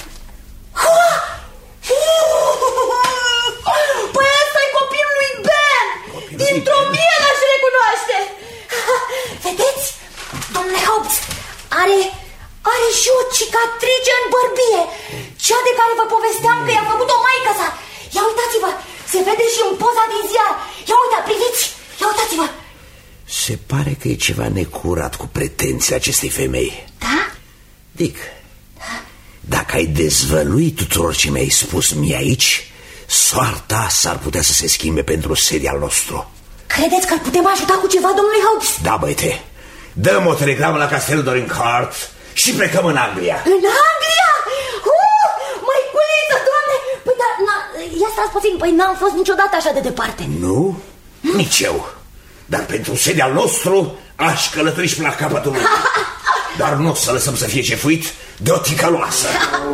Păi ăsta-i copilul lui Ben. Dintr-o mie l-aș recunoaște. Vedeți? Domnule Hobbs, are și o cicatrice în bărbie. Cea de care vă povesteam că i-a făcut-o maică sa. Ia uitați-vă, se vede și în poza din ziar. Ia uita, priviți, ia uitați-vă. Se pare că e ceva necurat cu pretențiile acestei femei. Da? Dick, dacă ai dezvăluit tuturor ce mi-ai spus mie aici, soarta s-ar putea să se schimbe pentru Sadie al nostru. Credeți că îl putem ajuta cu ceva, domnule Hobbs? Da, băiete, dăm o telegramă la castelul Dorincourt și plecăm în Anglia. În Anglia? Măiculiță, doamne! Păi da, ia stați puțin, păi n-am fost niciodată așa de departe. Nu? Nici eu. Dar pentru Sadie al nostru aș călători și până la capătul lui. Dar nu o să lăsăm să fie cefuit de o ticăloasă.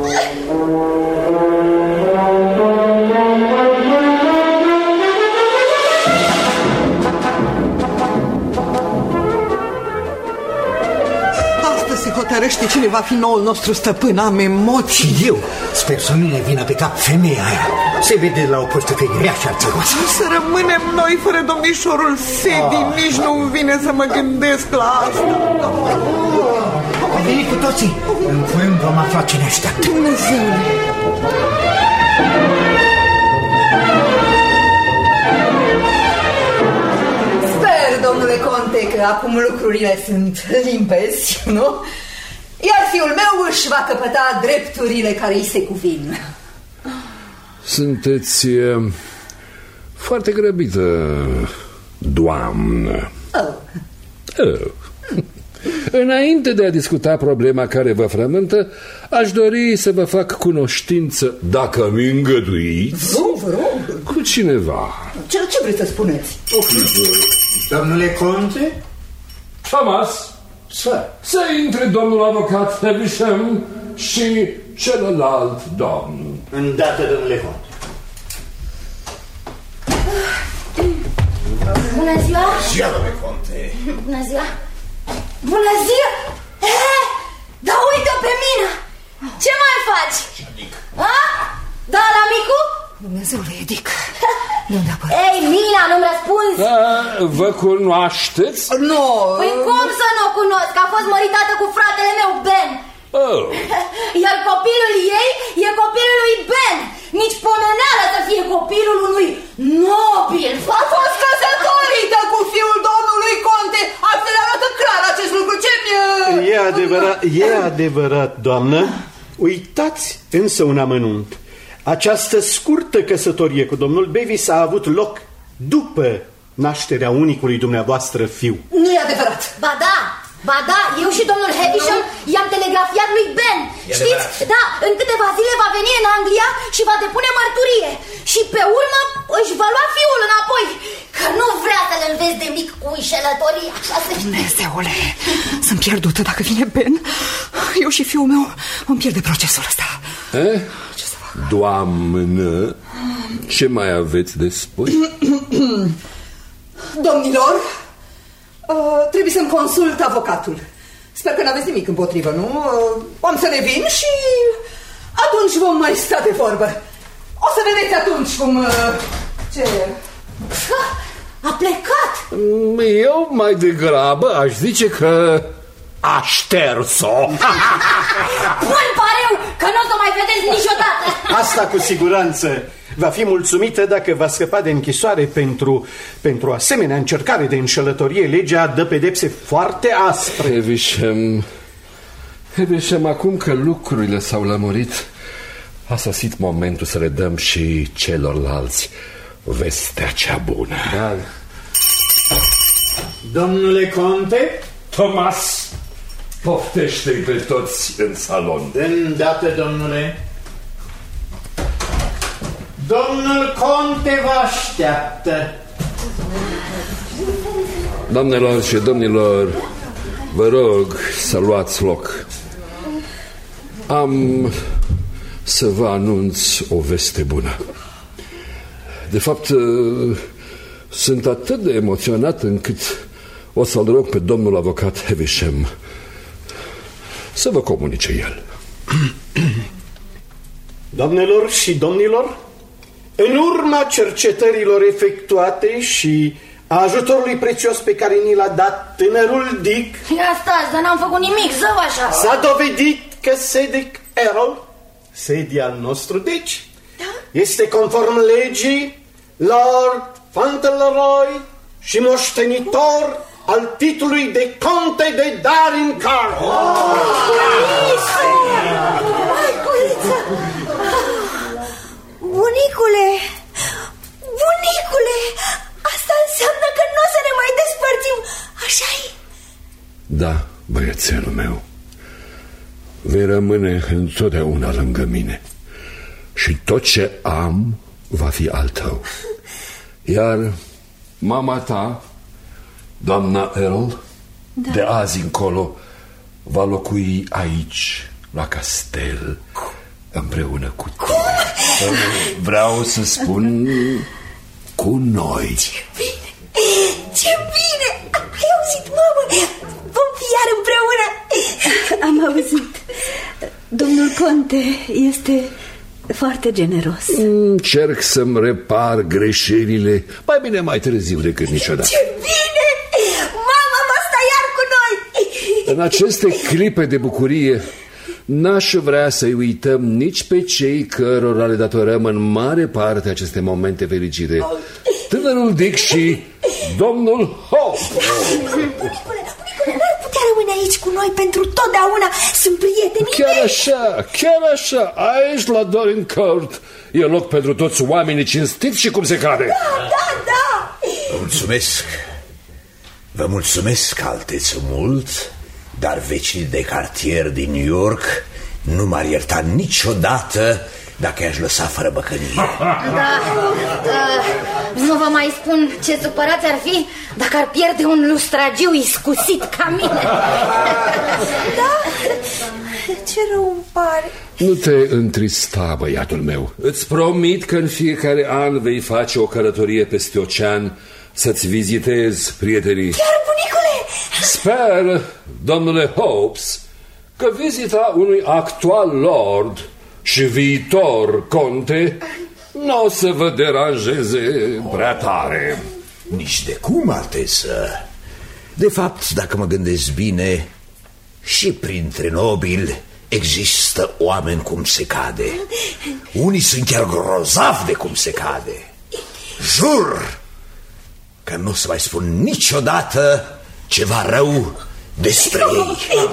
Se hotărăște cine va fi noul nostru stăpân. Am emoții. Și eu sper să nu ne vină pe cap femeia aia. Se vede la o postă că e rea și arțăgoasă. Să rămânem noi fără domnișorul Sadie. Nici nu-mi vine să mă gândesc la asta. Au venit cu toții. În curând vom afla ce ne așteaptă. Dumnezeule. Sper, domnule conte, că acum lucrurile sunt limpezi, nu? Iar fiul meu își va căpăta drepturile care îi se cuvin. Sunteți foarte grăbită, doamnă. Înainte de a discuta problema care vă frământă, aș dori să vă fac cunoștință, dacă mi îngăduiți, vă rog. cu cineva. Ce vreți să spuneți? Domnule conte? Thomas, să intre domnul avocat Havisham și celălalt domn. Îndată, domnule conte. Bună ziua! Ziua, domnule conte! Bună ziua! Bună ziua! Da, uite-o pe mine! Ce mai faci? Da, la micu? Dumnezeule, Edic, de unde apără? Ei, Mina, nu-mi răspunzi? Vă cunoașteți? Nu! Păi cum să nu o cunosc? A fost măritată cu fratele meu, Ben. Iar copilul ei e copilul lui Ben. Nici pomeneală să fie copilul unui nobil. A fost căsătorită cu fiul domnului conte. Asta le arată clar acest lucru. E adevărat, doamnă. Uitați însă un amănunt. Această scurtă căsătorie cu domnul Bevis a avut loc după nașterea unicului dumneavoastră fiu. Nu e adevărat. Ba da, eu și domnul Havisham i-am telegrafiat lui Ben. Știți? Da, în câteva zile va veni în Anglia și va depune mărturie. Și pe urmă își va lua fiul înapoi. Că nu vrea să-l înveți de mic cu înșelătorie. Dumnezeule, sunt pierdută dacă vine Ben. Eu și fiul meu vom pierde procesul ăsta. Ce să fac? Doamnă, ce mai aveți de spus? Domnilor, trebuie să-mi consult avocatul. Sper că n-aveți nimic împotrivă, nu? Am să revin și atunci vom mai sta de vorbă. O să vedeți atunci cum... Ce... A plecat! Eu mai degrabă aș zice că a șters-o. Bun pareu că nu o să mai vedeți niciodată. Asta cu siguranță. Va fi mulțumită dacă va scăpa de închisoare pentru asemenea încercare de înșelătorie. Legea dă pedepse foarte aspre. Havisham, acum că lucrurile s-au lămurit, a sosit momentul să le dăm și celorlalți vestea cea bună. Da. Domnule conte? Thomas, poftește-i pe toți în salon. De îndată, domnule. Domnul conte vă așteaptă. Doamnelor și domnilor, vă rog să luați loc. Am să vă anunț o veste bună. De fapt, sunt atât de emoționat încât o să-l rog pe domnul avocat Havisham să vă comunice el. Doamnelor și domnilor, în urma cercetărilor efectuate și a ajutorului prețios pe care ni l-a dat tânărul Dick, Ia stați, dar n-am făcut nimic, zău așa. s-a dovedit că Cedric Errol, Sedi al nostru, deci, este conform legii Lord Fauntleroy și moștenitor al titlului de conte de Darncar. Bunicule, asta înseamnă că nu o să ne mai despărțim, așa-i? Da, băiețelul meu, vei rămâne întotdeauna lângă mine și tot ce am va fi al tău. Iar mama ta, doamna Earl, de azi încolo va locui aici, la castel, împreună cu tine. Vreau să spun cu noi. Ce bine! Ai auzit, mamă? Vom fi iar împreună. Am auzit. Domnul conte este foarte generos. Încerc să-mi repar greșelile mai bine mai târziu decât niciodată. Ce bine! Mama va sta iar cu noi. În aceste clipe de bucurie N-aș vrea să-i uităm nici pe cei cărora le datorăm în mare parte aceste momente fericite. Tânărul Dick și domnul Hope. Bunicule, n-ar putea rămâne aici cu noi pentru totdeauna? Sunt prieteni. Chiar așa, aici la Dorincourt e loc pentru toți oamenii cinstiți și cum se cade. Da. Vă mulțumesc, alteță, mult, dar vecinii de cartier din New York nu m-ar ierta niciodată dacă i-aș lăsa fără băcănie. Nu vă mai spun ce supărați ar fi dacă ar pierde un lustragiu iscusit ca mine. Da? Ce rău îmi pare. Nu te întrista, băiatul meu. Îți promit că în fiecare an vei face o călătorie peste ocean să-ți vizitezi prietenii. Chiar, bunicule? Sper, domnule Hopes, că vizita unui actual lord și viitor conte nu o să vă deranjeze prea tare. Nici de cum, alteță. De fapt, dacă mă gândesc bine, și printre nobili există oameni cum se cade. Unii sunt chiar grozavi de cum se cade. Jur că nu o să mai spun niciodată ceva rău despre ei.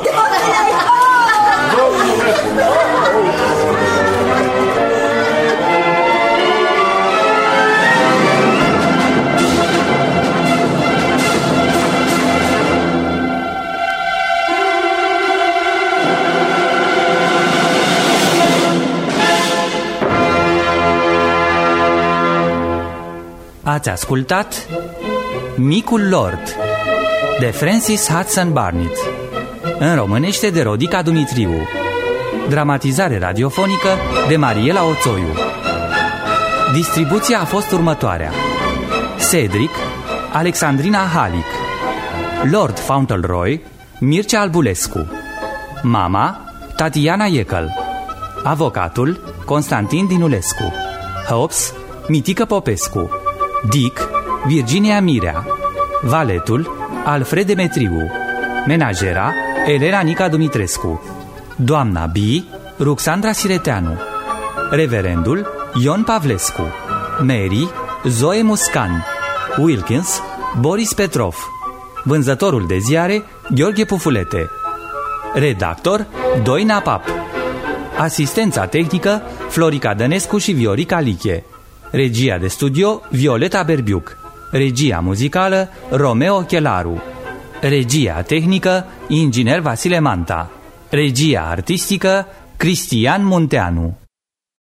Ați ascultat Micul Lord de Francis Hudson Barnett, în românește de Rodica Dumitriu. Dramatizare radiofonică de Mariela Oțoiu. Distribuția a fost următoarea: Cedric, Alexandrina Halic, Lord Fauntleroy, Mircea Albulescu, mama, Tatiana Iecăl, avocatul, Constantin Dinulescu, Hobbs, Mitică Popescu, Dick, Virginia Mirea, valetul, Alfred Demetriu, menajera, Elena Nica Dumitrescu, doamna B, Ruxandra Sireteanu, reverendul, Ion Pavlescu, Mary, Zoe Muscan, Wilkins, Boris Petrov, vânzătorul de ziare, Gheorghe Pufulete, redactor, Doina Pap, asistența tehnică, Florica Dănescu și Viorica Liche, regia de studio, Violeta Berbiuc, regia muzicală, Romeo Chelaru, regia tehnică, inginer Vasile Manta, regia artistică, Cristian Munteanu.